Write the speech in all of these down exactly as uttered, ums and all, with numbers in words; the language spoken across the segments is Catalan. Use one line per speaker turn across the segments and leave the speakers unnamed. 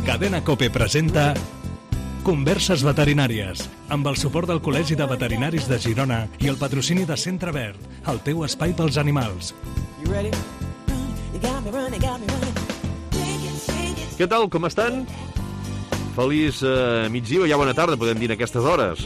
Cadena COPE presenta Converses veterinàries, amb el suport del Col·legi de Veterinaris de Girona i el patrocini de Centre Verd, el teu espai pels animals.
Què tal, com estan? Feliç eh, migdia o ja bona tarda, podem dir, a aquestes hores.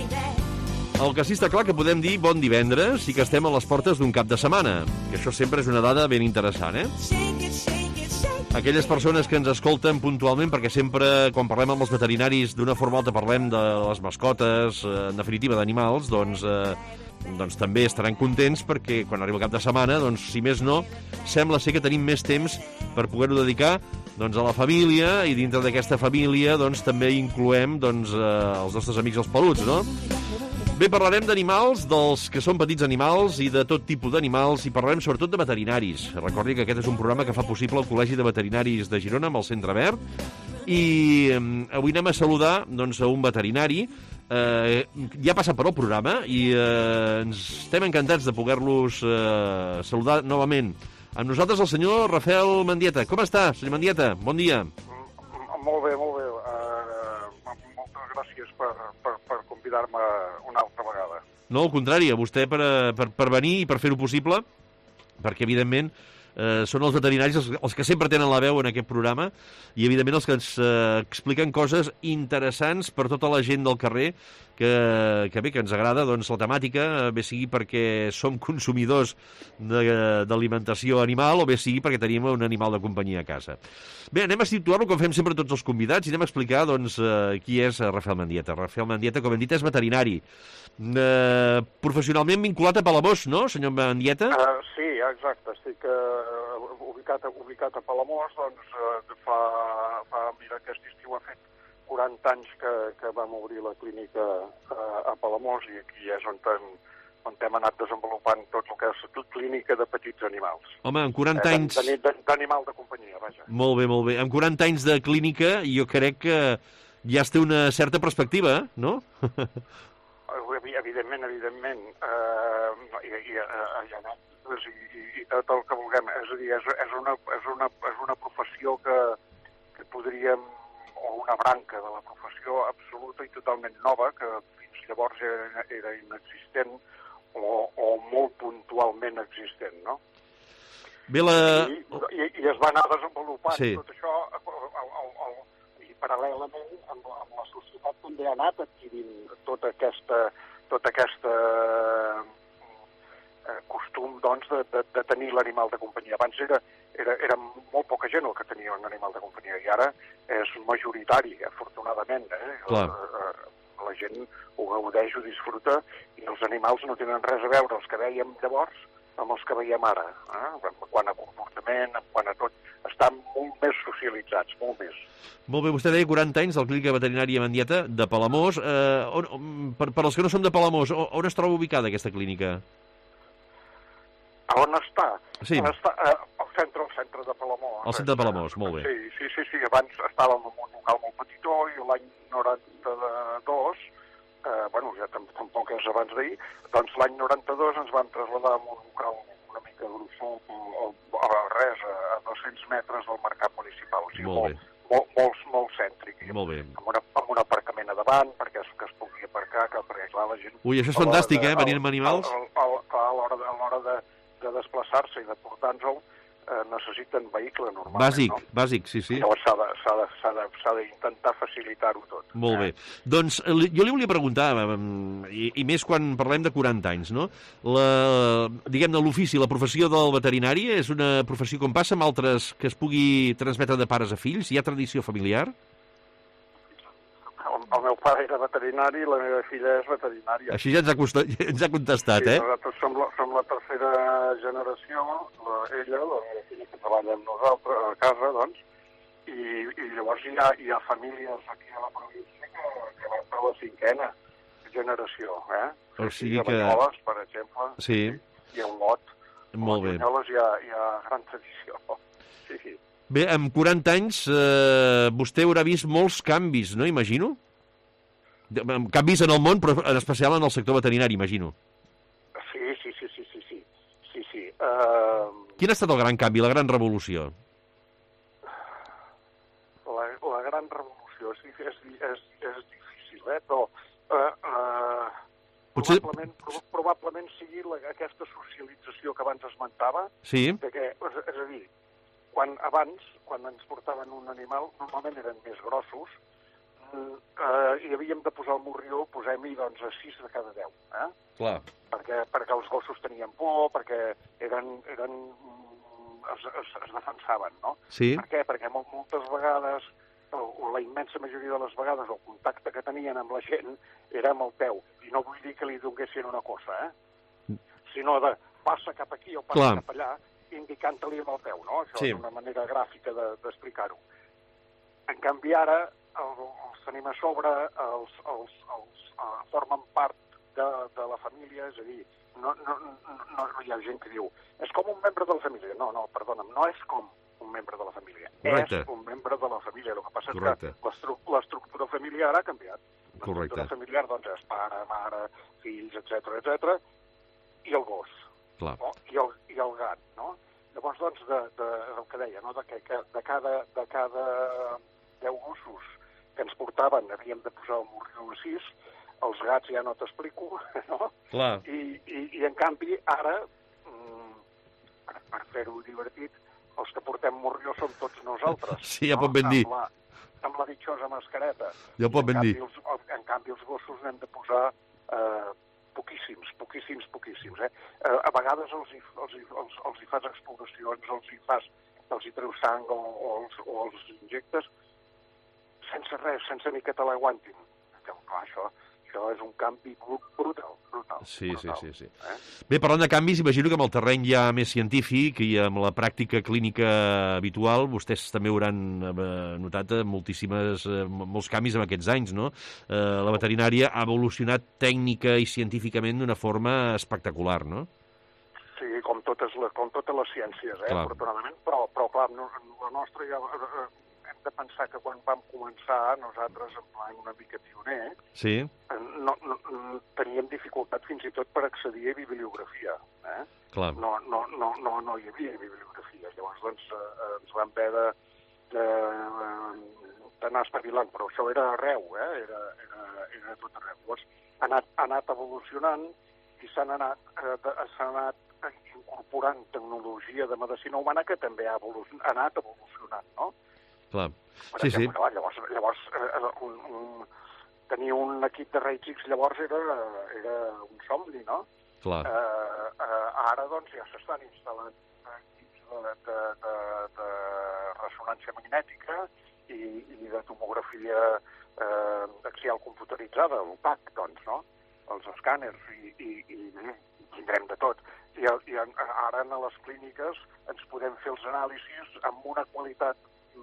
El que sí està clar que podem dir bon divendres i que estem a les portes d'un cap de setmana, que això sempre és una dada ben interessant, eh? Aquelles persones que ens escolten puntualment, perquè sempre, quan parlem amb els veterinaris, d'una forma o altra parlem de les mascotes, eh, en definitiva d'animals, doncs, eh, doncs també estaran contents perquè quan arriba el cap de setmana, doncs, si més no, sembla ser que tenim més temps per poder-ho dedicar doncs, a la família, i dintre d'aquesta família doncs, també incloem doncs, eh, els nostres amics els peluts, no? Bé, parlarem d'animals, dels que són petits animals i de tot tipus d'animals, i parlarem sobretot de veterinaris. Recordi que aquest és un programa que fa possible el Col·legi de Veterinaris de Girona amb el Centre Verd, i eh, avui anem a saludar doncs, a un veterinari. Eh, ja ha passat per el programa i eh, ens estem encantats de poder-los eh, saludar novament. Amb nosaltres el senyor Rafael Mendieta. Com està, senyor Mendieta? Bon dia.
Molt bé, molt bé. Uh, moltes gràcies per, per, per convidar-me una altra vegada.
No, al contrari, a vostè per, per, per venir i per fer-ho possible, perquè, evidentment, eh, són els veterinaris els, els que sempre tenen la veu en aquest programa i, evidentment, els que ens eh, expliquen coses interessants per tota la gent del carrer que, que bé, que ens agrada doncs, la temàtica, bé sigui perquè som consumidors d'alimentació animal o bé sigui perquè tenim un animal de companyia a casa. Bé, anem a situar-lo com fem sempre tots els convidats i anem a explicar doncs, eh, qui és Rafael Mendieta. Rafael Mendieta, com hem dit, és veterinari. Eh, professionalment vinculat a Palamós, no, senyor Mendieta?
Uh, sí, exacte. Estic uh, ubicat, a, ubicat a Palamós, doncs uh, fa, fa, mira, aquest estiu ha fet quaranta anys que, que vam obrir la clínica uh, a Palamós, i aquí és on, ten, on hem anat desenvolupant tot el que és clínica de petits animals.
Home, amb quaranta
eh,
anys...
D'animal de companyia, vaja.
Molt bé, molt bé. Amb quaranta anys de clínica jo crec que ja es té una certa perspectiva, no?
Evidentment, evidentment. Uh, i, i, uh, hi ha anècdotes i, i, i tot el que vulguem. És a dir, és, és, una, és, una, és una professió que, que podríem, o una branca de la professió absoluta i totalment nova, que fins llavors era, era inexistent o, o molt puntualment existent, no?
Bé, la...
I, i, I es va anar desenvolupant
sí. Tot això,
el, el, el, i paral·lelament amb, amb la societat també ha anat adquirint tota aquesta, tota aquesta eh, costum doncs, de, de, de tenir l'animal de companyia. Abans era, era, era molt poca gent el que tenia un animal de companyia i ara és majoritari, afortunadament. Eh? La, la gent ho gaudeix, ho disfruta, i els animals no tenen res a veure els que vèiem llavors amb els que veiem ara. Eh? Quant a comportament, quant a tot, estan molt més socialitzats, molt més.
Molt bé, vostè deia quaranta anys de la Clínica Veterinària Mendieta de Palamós. Eh, on, per, per als que no som de Palamós, on, on es troba ubicada aquesta clínica?
A on està?
Sí.
On està eh, al centre, al centre de Palamós.
Al centre de Palamós, molt bé.
Sí, sí, sí, sí. Abans estàvem en un local molt petitó i l'any noranta-dos, eh, bueno, ja tampoc és abans d'ahir, doncs l'any noranta-dos ens vam traslladar a un local una mica gruixut, a res, a dos-cents metres del mercat municipal. O sigui,
molt,
molt, molt, molt, molt cèntric.
Molt bé.
Amb, una, amb un aparcament a davant, perquè es, que es pugui aparcar, que, perquè clar, la gent...
Ui, això és fantàstic, de, eh, venir amb animals.
A, a, a, a l'hora de, a l'hora de, de desplaçar-se i de portar-nos-el, eh, necessiten vehicle normalment.
Bàsic,
no?
bàsic, sí, sí.
Llavors s'ha de, s'ha de, s'ha de, s'ha d'intentar facilitar-ho tot.
Molt bé.
Eh?
Doncs jo li volia preguntar, i, i més quan parlem de quaranta anys, no? La, diguem-ne, l'ofici, la professió del veterinari és una professió com passa amb altres que es pugui transmetre de pares a fills? Hi ha tradició familiar?
El, el meu pare era veterinari i la meva filla és veterinària.
Així ja ens ha, costat, ja ens ha contestat,
sí,
eh?
Nosaltres som la, som la tercera generació, la, ella, la meva filla que treballa amb nosaltres a casa, doncs, i, i llavors hi ha, hi ha famílies aquí a la província que, que van per la cinquena generació, eh?
O sigui
I
que...
a Banyoles, per exemple,
sí.
I a Olot.
Molt bé.
A Banyoles hi ha, hi ha gran tradició. Sí, sí.
Bé, amb quaranta anys eh, vostè haurà vist molts canvis, no? Imagino? Canvis en el món, però en especial en el sector veterinari, imagino.
Sí, sí, sí, sí, sí, sí. sí, sí. Uh...
Quin ha estat el gran canvi, la gran revolució?
La, la gran revolució. És, és, és, és difícil, eh? Però eh, eh,
Potser...
probablement, probablement sigui la, aquesta socialització que abans esmentava,
sí.
de que, és, és a dir, quan abans, quan ens portaven un animal, normalment eren més grossos, eh, i havíem de posar el morrió, posem-hi doncs, a sis de cada deu. Eh?
Clar.
Perquè, perquè els gossos tenien por, perquè eren, eren, es, es, es defensaven, no?
Sí.
Per què? Perquè moltes vegades, o, o la immensa majoria de les vegades, el contacte que tenien amb la gent era amb el peu. I no vull dir que li donessin una cosa, eh? Sinó de passa cap aquí o passa
Clar.
cap allà, indicant-li amb el peu, no? Això
sí.
és una manera gràfica d'explicar-ho. En canvi, ara, el, els tenim a sobre, els, els, els uh, formen part de, de la família, és a dir, no, no, no, no hi ha gent que diu és com un membre de la família. No, no, perdona'm, no és com un membre de la família.
Correcte.
És un membre de la família. El que passa
Correcte.
és que l'estructura familiar ha canviat.
Correcte.
L'estructura familiar, doncs, és pare, mare, fills, etcètera, etcètera, i el gos.
Clar.
No? I, el, I el gat, no? Llavors, doncs, de, de, el que deia, no? de, que, que de cada, de cada deu gossos que ens portaven havíem de posar el morrió a sis, els gats ja no t'explico, no?
Clar.
I, i, I, en canvi, ara, mm, per, per fer-ho divertit, els que portem morrió som tots nosaltres.
Sí, ja
no?
pot ben dir.
Amb la, amb la ditxosa mascareta.
Ja pot ben dir.
Els, en canvi, els gossos n'hem de posar eh, poquíssims, poquíssims, poquíssims. Eh? Eh, a vegades els hi, els, hi, els, els hi fas exploracions, els hi fas, els hi treus sang o, o, els, o els injectes sense res, sense ni que te l'aguantin. Clar, això, això és un canvi brutal, brutal.
Sí,
brutal,
sí, sí. sí.
Eh?
Bé, parlant de canvis, imagino que amb el terreny ja més científic i amb la pràctica clínica habitual, vostès també hauran notat moltíssimes, molts canvis en aquests anys, no? Eh, la veterinària ha evolucionat tècnica i científicament d'una forma espectacular, no?
Sí, com totes les, com totes les ciències, eh,
clar.
afortunadament, però, però clar, no, la nostra ja... Eh, hem de pensar que quan vam començar, nosaltres, en plan una mica pioner,
sí.
no, no, teníem dificultat fins i tot per accedir a bibliografia. Eh?
Clar.
No, no, no, no, no hi havia bibliografia. Llavors, doncs, eh, ens vam haver de, de, d'anar espavilant, però això era arreu, eh? era, era, era tot arreu. Llavors, ha anat, ha anat evolucionant i s'han anat, eh, s'ha anat incorporant tecnologia de medicina humana que també ha, evolucion, ha anat evolucionant, no?
Clar.
Per
sí,
exemple,
sí.
clar, llavors, llavors eh, un, un, tenir un equip de raigs X llavors era, era un somni, no?
Clar.
Eh, eh, ara, doncs, ja s'estan instal·lant equips de, de, de, de ressonància magnètica i, i de tomografia eh, axial computeritzada, l'U P A C, doncs, no? Els escàners i, i, i tindrem de tot. I, i ara a les clíniques ens podem fer els anàlisis amb una qualitat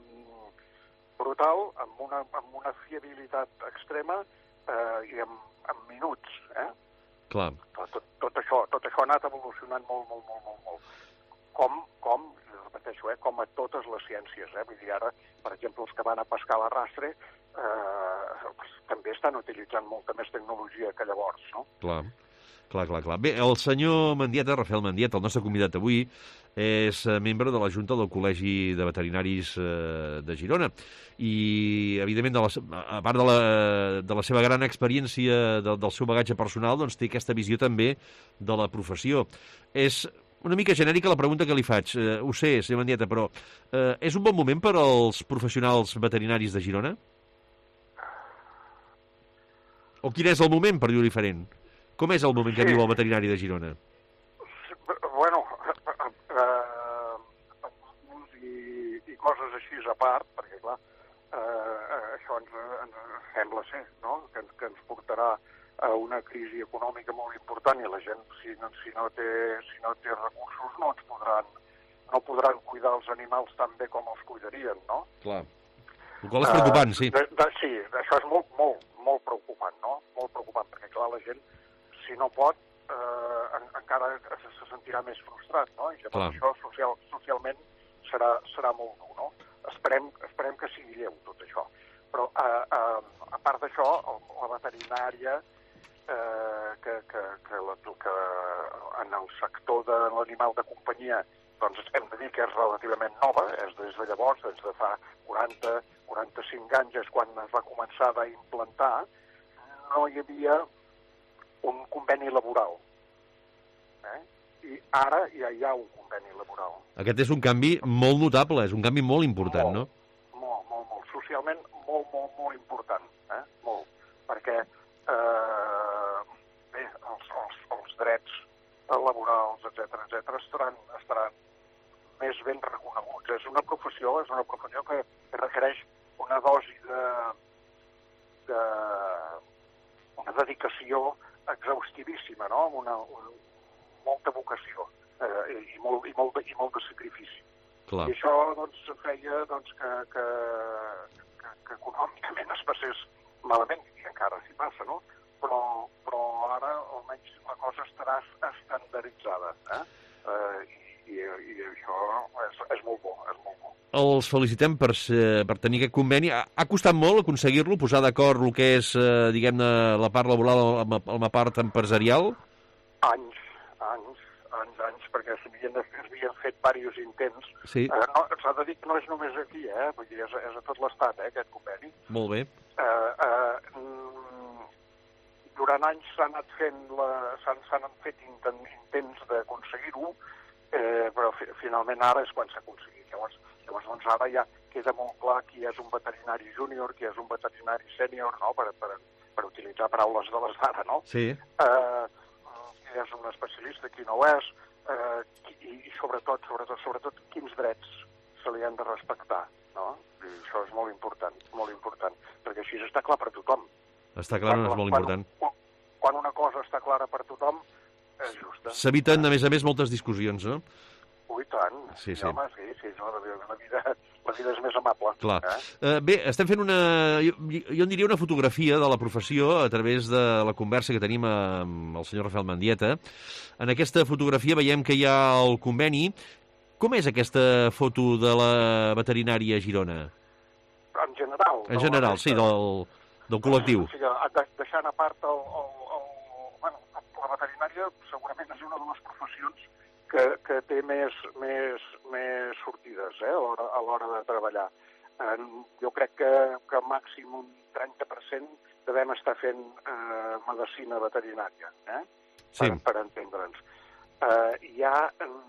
brutal, amb una, amb una fiabilitat extrema eh, i amb, amb minuts. Eh?
Clar.
Tot, tot, això, tot això ha anat evolucionant molt, molt, molt, molt, molt. Com, com, repeteixo, eh, com a totes les ciències. Eh? Vull dir, ara, per exemple, els que van a pescar a l'arrastre eh, també estan utilitzant molta més tecnologia que llavors, no?
Clar. Clar, clar, clar. Bé, el senyor Mendieta, Rafael Mendieta, el nostre convidat avui, és membre de la Junta del Col·legi de Veterinaris de Girona. I, evidentment, de la, a part de la, de la seva gran experiència, de, del seu bagatge personal, doncs té aquesta visió també de la professió. És una mica genèrica la pregunta que li faig. Eh, ho sé, senyor Mendieta, però eh, és un bon moment per als professionals veterinaris de Girona? O quin és el moment, per dir-ho diferent? Com és el moment que sí. viu el veterinari de Girona?
Bueno, eh, i, i coses així a part, perquè, clar, eh, això ens, ens sembla ser, no?, que, que ens portarà a una crisi econòmica molt important i la gent, si no, si no, té, si no té recursos, no ens podran, no podran cuidar els animals tan bé com els cuidarien, no? Clar.
El qual és preocupant, sí.
Uh, de, de, sí, això és molt, molt, molt preocupant, no? Molt preocupant, perquè, clar, la gent, si no pot, eh, en, encara se sentirà més frustrat, no? I llavors això social, socialment serà, serà molt dur, no? Esperem, esperem que sigui lleu tot això. Però eh, eh, a part d'això, la veterinària, eh, que, que, que, la, que en el sector de l'animal de companyia doncs hem de dir que és relativament nova, és des de llavors, des de fa quaranta quaranta-cinc anys és quan es va començar a implantar, no hi havia un conveni laboral. Eh? I ara ja hi ha un conveni laboral.
Aquest és un canvi molt notable, és un canvi molt important,
molt,
no?
Molt, molt, molt. Socialment molt, molt, molt important. Eh? Molt. Perquè eh, bé, els, els, els drets laborals, etcètera, etcètera, estaran, estaran més ben reconeguts. És una professió, és una professió que requereix una dosi de, de una dedicació exhaustivíssima, no? Una, una, molta vocació eh, i, molt, i, molt, i molt de sacrifici.
Clar. I
això doncs, feia doncs, que, que, que, que econòmicament es passés malament, i encara s'hi passa, no? Però, però ara almenys la cosa estarà estandarditzada. Eh? Eh, i, i això és, és molt bo, és molt bo.
Els felicitem per, per tenir aquest conveni. Ha, ha costat molt aconseguir-lo, posar d'acord el que és, eh, diguem-ne, la part laboral amb, amb la part empresarial?
Anys, anys, anys, anys, perquè s'havien fet diversos intents.
Sí.
Eh, no, s'ha de dir que no és només aquí, eh? Vull dir, és, és a tot l'Estat, eh, aquest conveni.
Molt bé.
Eh, eh, durant anys s'han anat fent, la, s'han, s'han fet intents d'aconseguir-ho, eh, però fi, finalment ara és quan s'ha aconseguit. Llavors, llavors doncs ara ja queda molt clar qui és un veterinari júnior, qui és un veterinari sènior, no? per, per, per utilitzar paraules de les d'ara, no?
Sí.
Eh, qui és un especialista, qui no ho és, eh, i, i sobretot, sobretot, sobretot, quins drets se li han de respectar, no? I això és molt important, molt important, perquè així està clar per tothom.
Està clar, no és molt important.
Quan, quan una cosa està clara per tothom, és justa.
S'eviten, a més a més, moltes discussions, no?
Ui, tant.
Sí, sí.
Home, sí, sí, no, la, vida, la vida és més amable.
Clar.
Eh?
Uh, bé, estem fent una, jo, jo en diria una fotografia de la professió a través de la conversa que tenim amb el senyor Rafael Mendieta. En aquesta fotografia veiem que hi ha el conveni. Com és aquesta foto de la veterinària a Girona?
En general.
En general, sí, del, del col·lectiu.
O sigui, deixant a part el, el, el... Bueno, la veterinària segurament és una de les professions que, que té més, més, més sortides eh, a l'hora de treballar. Eh, jo crec que, que màxim un trenta per cent devem estar fent eh, medicina veterinària, eh,
sí.
per, per entendre'ns. Eh, hi ha,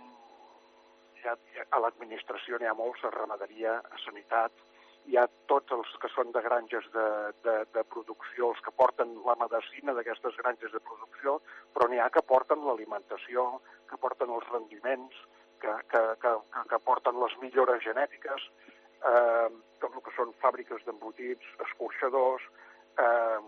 hi ha, a l'administració n'hi ha molts, a ramaderia, a sanitat, hi ha tots els que són de granges de, de, de producció, els que porten la medicina d'aquestes granges de producció, però n'hi ha que porten l'alimentació, que porten els rendiments, que, que, que, que porten les millores genètiques, eh, tot el que són fàbriques d'embotits, escorxadors, eh,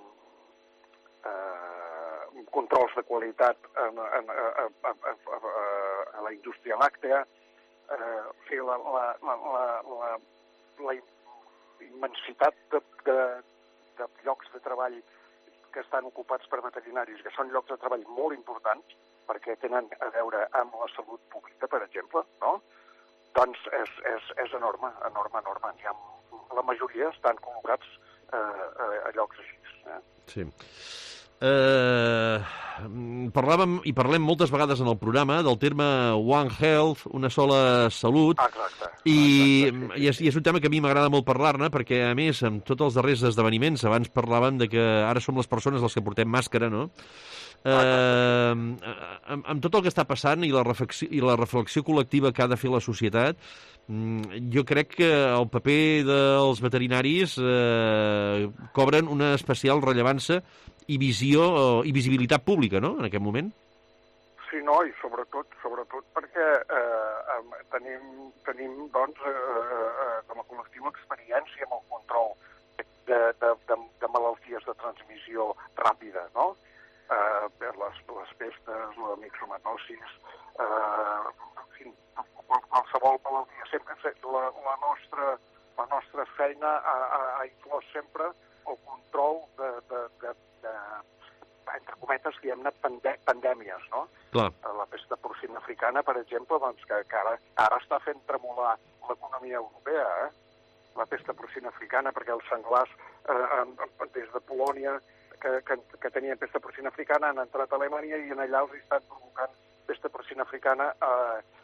eh, controls de qualitat en, en, a, a, a, a, a la indústria làctea, eh, o sigui, la, la, la, la, la, la immensitat de, de, de llocs de treball que estan ocupats per veterinaris, que són llocs de treball molt importants, perquè tenen a veure amb la salut pública, per exemple, no? Doncs és, és, és enorme, enorme, enorme. Ja, la majoria estan col·locats eh, a llocs així. Eh?
Sí. Eh, parlàvem i parlem moltes vegades en el programa del terme One Health, una sola salut.
Exacte.
I,
exacte, sí, sí.
i, és, i és un tema que a mi m'agrada molt parlar-ne, perquè a més, amb tots els darrers esdeveniments, abans parlàvem de que ara som les persones les que portem màscara, no? Eh, amb, amb tot el que està passant i la, reflexió, i la reflexió col·lectiva que ha de fer la societat, jo crec que el paper dels veterinaris eh, cobren una especial rellevància i visió i visibilitat pública, no?, en aquest moment.
Sí, no, i sobretot, sobretot perquè eh, tenim, tenim doncs, eh, com a col·lectiu experiència amb el control de, de, de, de malalties de transmissió ràpida, no? Eh, les, les pestes, la mixomatosis, eh, en fi, qualsevol malaltia. Sempre, la, la, nostra, la nostra feina ha, ha, ha inclòs sempre el control de, de, de, de entre cometes, diguem-ne, pandè pandèmies, no?
Clar.
La pesta porcina africana, per exemple, doncs, que, que ara, ara està fent tremolar l'economia europea, eh? La pesta porcina africana, perquè els senglars eh, des de Polònia que, que, que tenien pesta porcina africana han entrat a Alemanya i en allà els estan provocant pesta porcina africana a,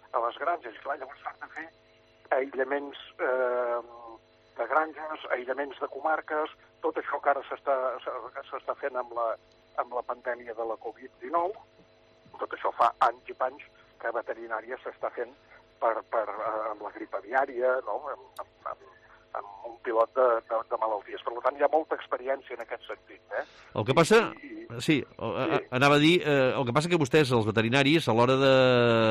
a les granges. I clar, llavors s'han de fer aïllaments eh, de granges, aïllaments de comarques, tot això que ara s'està s'està fent amb la, amb la pandèmia de la covid dinou, tot això fa anys i panys que a veterinària s'està fent per, per, eh, amb la grip aviària, no? amb, amb, amb, amb un pilot de, de, de malalties. Per tant, hi ha molta experiència en aquest sentit. Eh?
El que passa... I, i... Sí, sí, anava a dir... Eh, el que passa que vostès, els veterinaris, a l'hora de,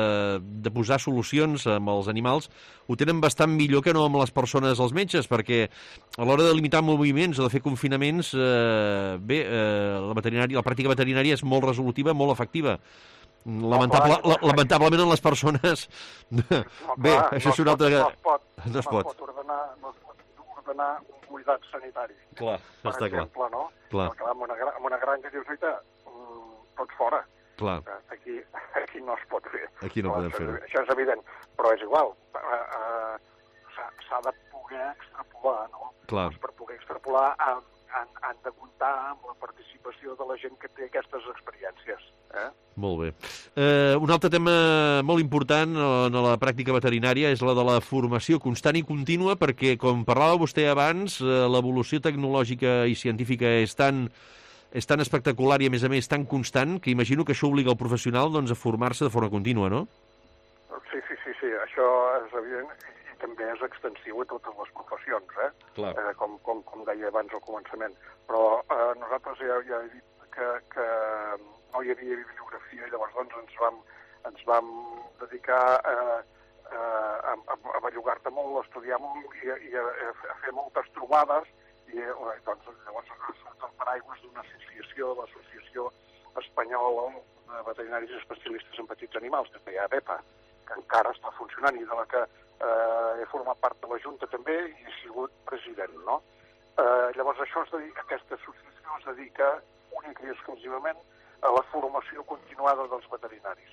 de posar solucions amb els animals, ho tenen bastant millor que no amb les persones, els metges, perquè a l'hora de limitar moviments o de fer confinaments, eh, bé, eh, la, veterinària, la pràctica veterinària és molt resolutiva, molt efectiva. Lamentable, no, clar, la, lamentablement en les persones... No, bé, clar, això és una altra...
No es pot,
no es pot.
No es pot ordenar, no es pot ordenar un cuidat sanitari.
Clar,
per
està
exemple,
clar.
No?
Clar.
Clar, amb, una, amb una granja dius, oita, tots fora.
Clar.
Aquí, aquí no es pot fer.
Aquí no
clar,
podem fer-ho.
Això és evident, però és igual. Uh, uh, S'ha de poder extrapolar, no?
Clar.
Doncs per poder extrapolar han, han, han de comptar amb la participació de la gent que té aquestes experiències. Eh?
Molt bé. Eh, un altre tema molt important en la pràctica veterinària és la de la formació constant i contínua, perquè, com parlava vostè abans, eh, l'evolució tecnològica i científica és tan, és tan espectacular i, a més a més, tan constant, que imagino que això obliga el professional doncs, a formar-se de forma contínua, no?
Sí, sí, sí, sí. Això és evident i també és extensiu a totes les professions, eh?
Clar.
Eh, com, com, com deia abans al començament. Però eh, nosaltres ja, ja he dit que, que no hi havia bibliografia, i llavors doncs, ens vam, ens vam dedicar eh, eh, a, a, a bellugar-te molt, a estudiar molt i, i a, a fer moltes trobades, i eh, doncs, llavors surt el paraigües d'una associació, l'Associació Espanyola de Veterinaris Especialistes en Petits Animals, que es deia ABEPA, que encara està funcionant i de la que eh, he format part de la Junta també i he sigut president, no? Eh, llavors això es dedica, aquesta associació es dedica única i exclusivament a la formació continuada dels veterinaris.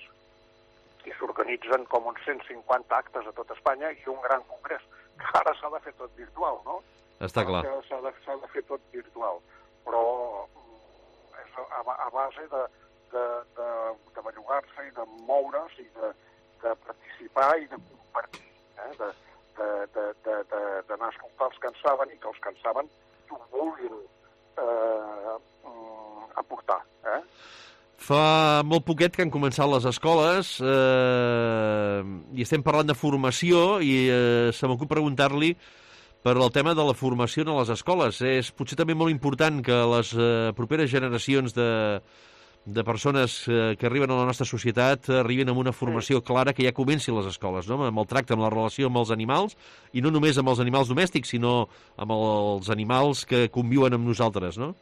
I s'organitzen com uns cent cinquanta actes a tot Espanya i un gran congrés, que ara s'ha de fer tot virtual, no?
Està clar.
S'ha de, s'ha de fer tot virtual, però és a, a base de, de, de, de bellugar-se i de moure's i de, de participar i de compartir, eh? de, de, de, de, de, d'anar a escoltar els que en saben i que els que en saben ho vulguin eh, aportar. Eh?
Fa molt poquet que han començat les escoles eh, i estem parlant de formació i eh, se m'ocupa preguntar-li per el tema de la formació en les escoles. És potser també molt important que les eh, properes generacions de, de persones eh, que arriben a la nostra societat arriben amb una formació clara que ja comenci a les escoles, no? Amb el tracte, amb la relació amb els animals, i no només amb els animals domèstics, sinó amb els animals que conviuen amb nosaltres, no?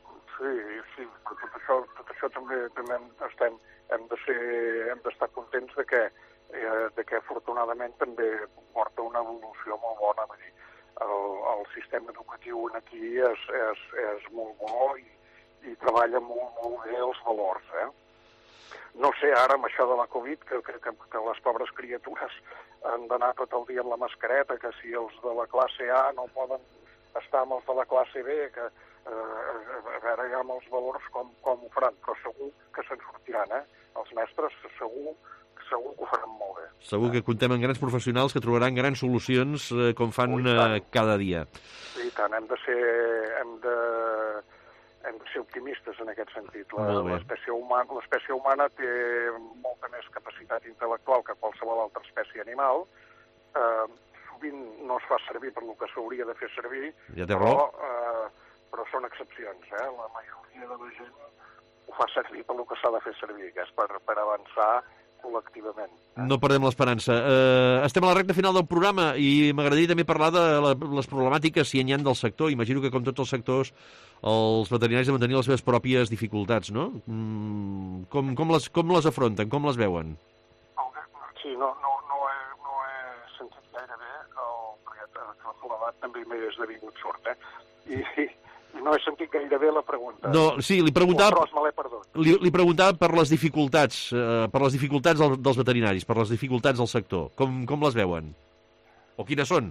També, també estem, hem de ser, hem d'estar contents de que, eh, de que afortunadament també porta una evolució molt bona. Vull dir, el, el sistema educatiu aquí és, és, és molt bo i, i treballa molt, molt bé els valors. Eh? No sé, ara amb això de la Covid, que, que, que les pobres criatures han d'anar tot el dia amb la mascareta, que si els de la classe A no poden estar amb els de la classe B, que Uh, a veure ja amb els valors com, com ho faran, però segur que se'n sortiran, eh? Els mestres segur, segur que ho faran molt bé.
Segur que contem amb grans professionals que trobaran grans solucions eh, com fan eh, cada dia.
I tant, hem de ser, hem de, hem de ser optimistes en aquest sentit. L'espècie humana, l'espècie humana té molta més capacitat intel·lectual que qualsevol altra espècie animal. Uh, sovint no es fa servir per lo que s'hauria de fer servir,
ja té raó.
però... Uh, però són excepcions, eh? La majoria de la gent ho fa servir per el que s'ha de fer servir, que és per, per avançar col·lectivament. Eh?
No perdem l'esperança. Uh, estem a la recta final del programa i m'agradaria també parlar de la, les problemàtiques, si n'hi ha del sector. Imagino que, com tots els sectors, els veterinaris han de tenir les seves pròpies dificultats, no? Mm, com, com, les, com les afronten? Com les veuen?
Sí, no, no, no, he, no he sentit gaire bé, el, perquè a l'edat també m'he esdevingut sort, eh? I, i no he sentit gaire bé la pregunta.
No, sí, li preguntava,
me l'he perdut.
Li, li preguntava per les dificultats, eh, per les dificultats del, dels veterinaris, per les dificultats del sector. Com, com les veuen? O quines són?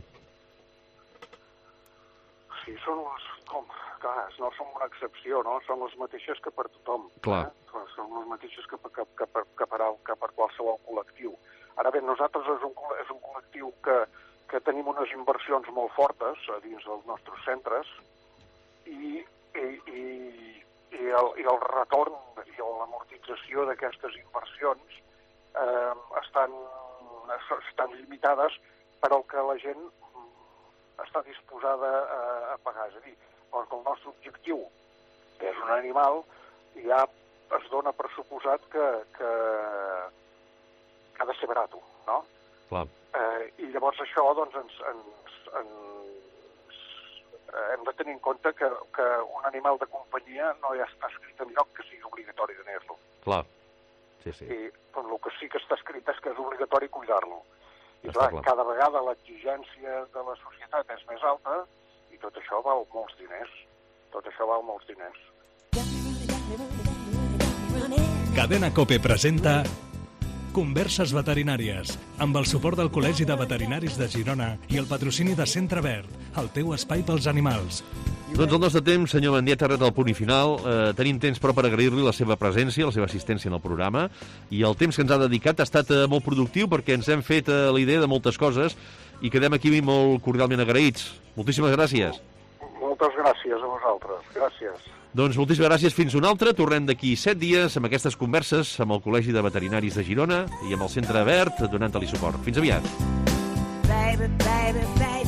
Sí, són les... Com, clar, no som una excepció, no? Són les mateixes que per tothom.
Clar.
Eh? Són les mateixes que, que, que, per, que, per, que per qualsevol col·lectiu. Ara bé, nosaltres és un, és un col·lectiu que, que tenim unes inversions molt fortes a dins dels nostres centres i, i, i, i, el, i el retorn i l'amortització d'aquestes inversions eh, estan, estan limitades per al que la gent està disposada a, a pagar. És a dir, el nostre objectiu és un animal i ja es dona per suposat que, que, que ha de ser barat, no?
Clar.
Eh, I llavors això, doncs, ens, ens, ens hem de tenir en compte que, que un animal de companyia no ja està escrit en lloc que sigui obligatori tenir-lo.
Clar, sí, sí.
I doncs, el que sí que està escrit és que és obligatori cuidar-lo. I
Està
clar,
clar.
cada vegada l'exigència de la societat és més alta i tot això val molts diners. Tot això val molts diners.
Cadena COPE presenta Converses veterinàries, amb el suport del Col·legi de Veterinaris de Girona i el patrocini de Centre Verd, el teu espai pels animals.
Doncs el nostre temps, senyor Mendieta, ha arribat al punt i final. Eh, tenim temps, però, per agrair-li la seva presència, la seva assistència en el programa, i el temps que ens ha dedicat ha estat eh, molt productiu perquè ens hem fet eh, la idea de moltes coses i quedem aquí molt cordialment agraïts. Moltíssimes gràcies.
Moltes gràcies a vosaltres. Gràcies.
Doncs moltíssimes gràcies. Fins una altra. Tornem d'aquí set dies amb aquestes converses amb el Col·legi de Veterinaris de Girona i amb el Centre Verd donant-li suport. Fins aviat. Baby, baby, baby.